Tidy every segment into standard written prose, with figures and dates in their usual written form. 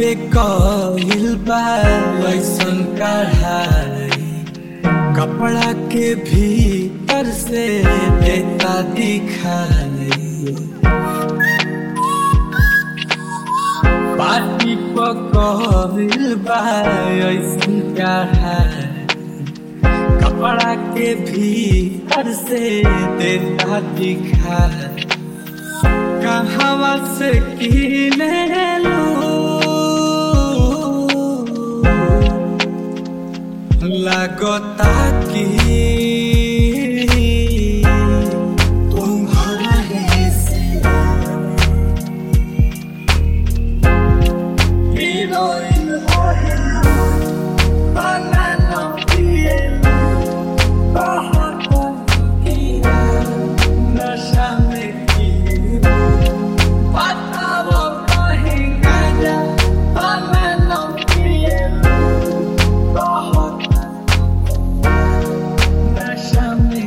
पे कइल बा ऐसन कढ़ाई, कपड़ा के भीतर से देता दिखाई। पाटी पे कइल बा ऐसन कढ़ाई, कपड़ा के भीतर से देता दिखाई। कहवा से किने लगता कि तुम्हारे से हीरोइन होए बनाना पिए बहुत किया नशा में किया बताओ कहीं गाजा बनाना पिए बहुत नशा में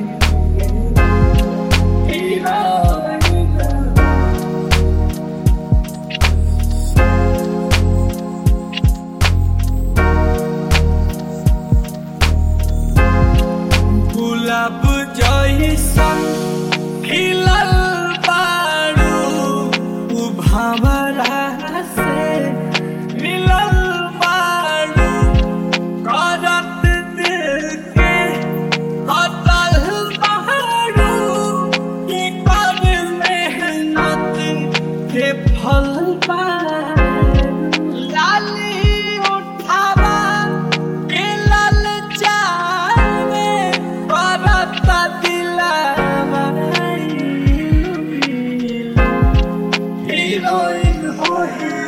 गुलाब जइसन खिलल बारू, उ भंवरा से मिलल बारू। करत दिल के कतल बारू, की कर मेहनत के फल बारू। लाली उठावा के ललचावे, करत दिलावा हीरोइन होए